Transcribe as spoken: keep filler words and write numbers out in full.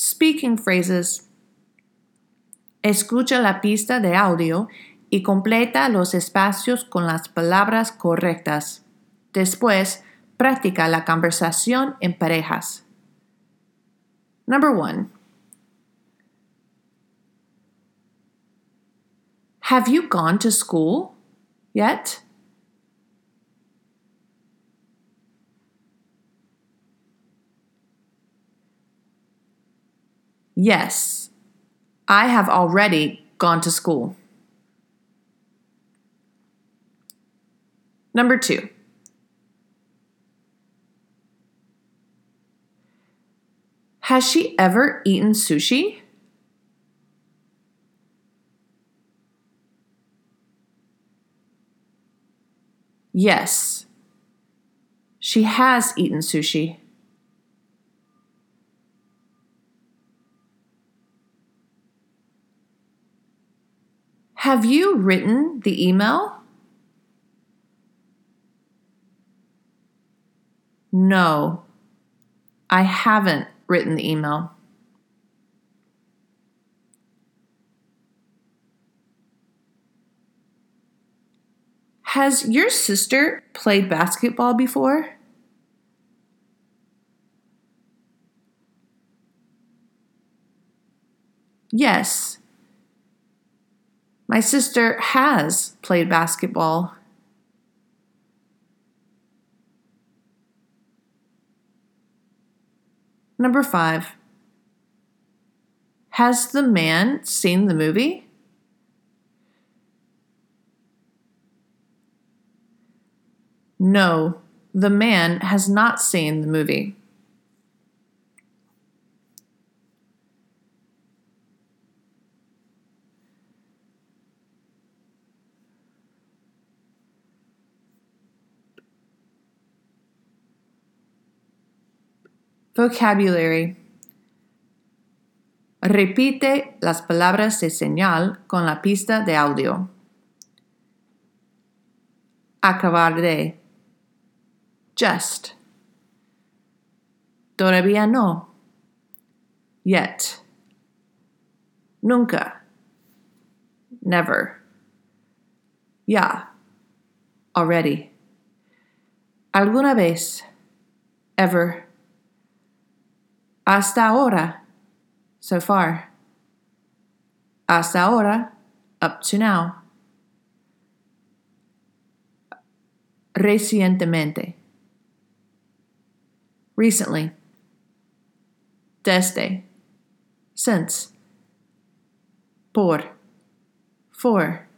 Speaking phrases. Escucha la pista de audio y completa los espacios con las palabras correctas. Después, practica la conversación en parejas. Number one. Have you gone to school yet? Yes, I have already gone to school. Number two. Has she ever eaten sushi? Yes, she has eaten sushi. Have you written the email? No, I haven't written the email. Has your sister played basketball before? Yes, my sister has played basketball. Number five. Has the man seen the movie? No, the man has not seen the movie. Vocabulary. Repite las palabras de señal con la pista de audio. Acabar de. Just. Todavía no. Yet. Nunca. Never. Ya. Already. Alguna vez. Ever. Hasta ahora. So far. Hasta ahora. Up to now. Recientemente. Recently. Desde. Since. Por. For.